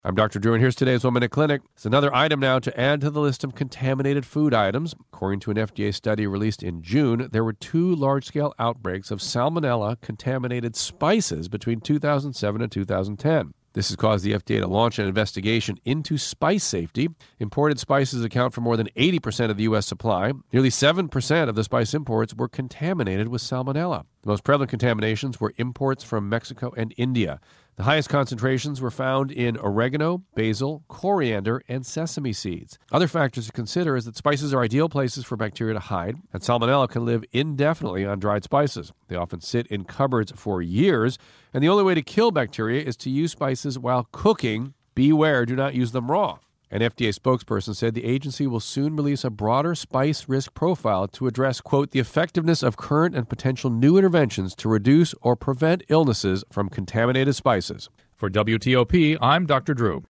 I'm Dr. Drew, and here's today's 1 Minute Clinic. It's another item now to add to the list of contaminated food items. According to an FDA study released in June, there were 2 large-scale outbreaks of salmonella-contaminated spices between 2007 and 2010. This has caused the FDA to launch an investigation into spice safety. Imported spices account for more than 80% of the U.S. supply. Nearly 7% of the spice imports were contaminated with salmonella. The most prevalent contaminations were imports from Mexico and India. The highest concentrations were found in oregano, basil, coriander, and sesame seeds. Other factors to consider is that spices are ideal places for bacteria to hide, and salmonella can live indefinitely on dried spices. They often sit in cupboards for years, and the only way to kill bacteria is to use spices while cooking. Beware, do not use them raw. An FDA spokesperson said the agency will soon release a broader spice risk profile to address, quote, the effectiveness of current and potential new interventions to reduce or prevent illnesses from contaminated spices. For WTOP, I'm Dr. Drew.